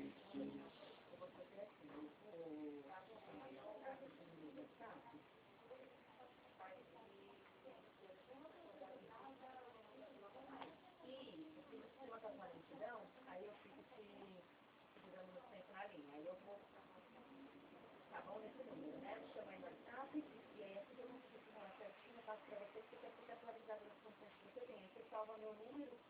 Eu vou fazer assim, o WhatsApp. E se você mandar uma lentidão, aí eu fico te segurando no tempo na linha. Aí eu vou, tá bom, nesse número, né? Me chama aí no WhatsApp, e aí assim que eu consigo falar certinho, eu passo pra você, porque você fica atualizado das funções que você tem. Aí você salva meu número.